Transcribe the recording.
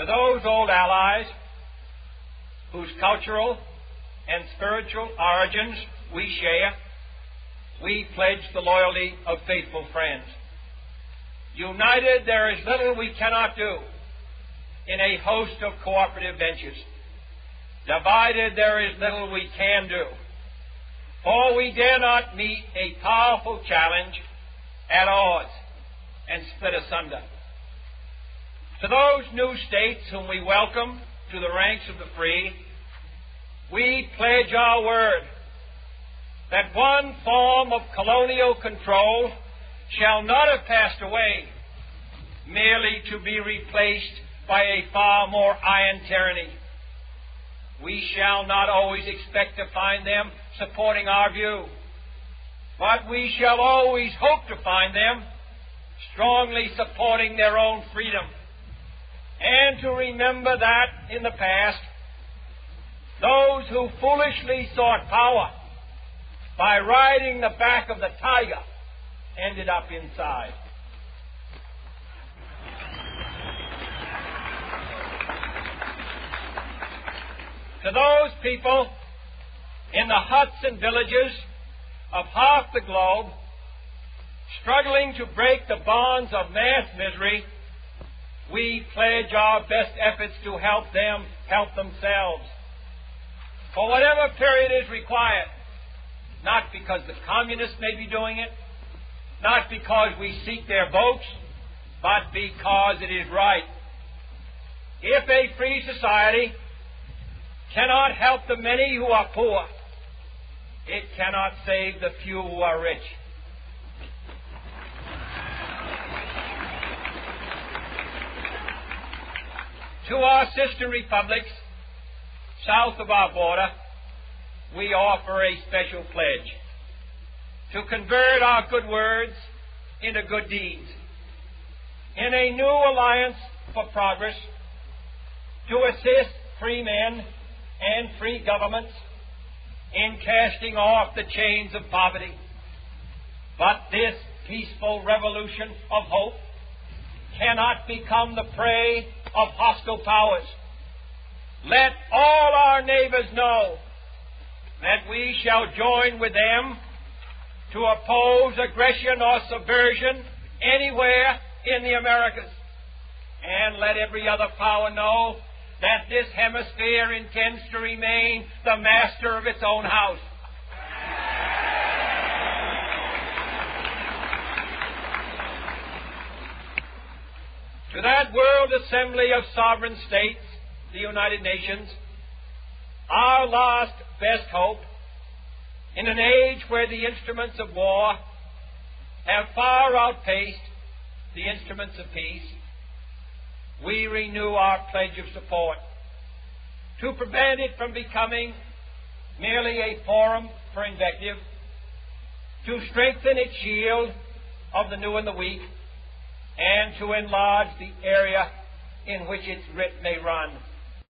To those old allies whose cultural and spiritual origins we share, we pledge the loyalty of faithful friends. United, there is little we cannot do in a host of cooperative ventures. Divided, there is little we can do, for we dare not meet a powerful challenge at odds and split asunder. To those new states whom we welcome to the ranks of the free, we pledge our word that one form of colonial control shall not have passed away, merely to be replaced by a far more iron tyranny. We shall not always expect to find them supporting our view, but we shall always hope to find them strongly supporting their own freedom, and to remember that in the past, those who foolishly sought power by riding the back of the tiger ended up inside. To those people in the huts and villages of half the globe struggling to break the bonds of mass misery, we pledge our best efforts to help them help themselves for whatever period is required, not because the communists may be doing it, not because we seek their votes, but because it is right. If a free society cannot help the many who are poor, it cannot save the few who are rich. To our sister republics south of our border, we offer a special pledge to convert our good words into good deeds in a new alliance for progress, to assist free men and free governments in casting off the chains of poverty. But this peaceful revolution of hope cannot become the prey of hostile powers. Let all our neighbors know that we shall join with them to oppose aggression or subversion anywhere in the Americas. And let every other power know that this hemisphere intends to remain the master of its own house. To that World Assembly of Sovereign States, the United Nations, our last best hope, in an age where the instruments of war have far outpaced the instruments of peace, we renew our pledge of support to prevent it from becoming merely a forum for invective, to strengthen its shield of the new and the weak, and to enlarge the area in which its writ may run.